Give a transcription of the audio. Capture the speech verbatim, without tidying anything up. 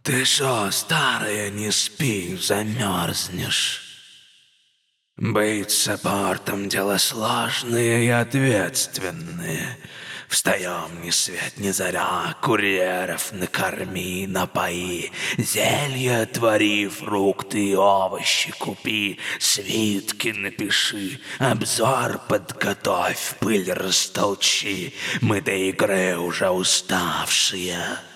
Ты шо, старая, не спи, замерзнешь. Быть саппортом — дело сложное и ответственное. Встаем ни свет ни заря, курьеров накорми, напои, зелья твори, фрукты и овощи купи, свитки напиши, обзор подготовь, пыль растолчи. Мы до игры уже уставшие.